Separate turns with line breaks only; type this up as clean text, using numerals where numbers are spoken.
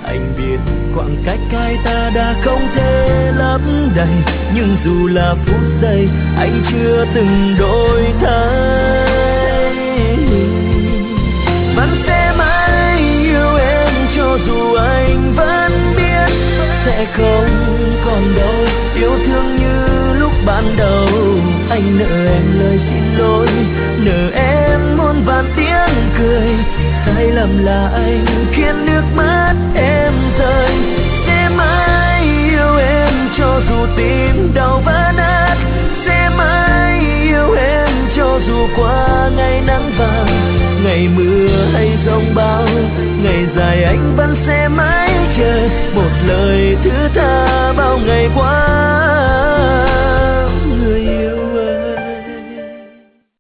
Anh biết khoảng cách hai ta đã không thể lấp đầy, nhưng dù là phút giây anh chưa từng đổi thay. Vẫn sẽ mãi yêu em cho dù anh vẫn biết sẽ không còn đâu yêu thương như lúc ban đầu. Anh nợ em lời xin lỗi, nợ em muôn vàn tiếng cười. Sai lầm là anh khiến nước mắt em rơi. Sẽ mãi yêu em cho dù tim đau vỡ nát, sẽ mãi yêu em cho dù qua ngày nắng vàng, ngày mưa hay giông bão, ngày dài anh vẫn sẽ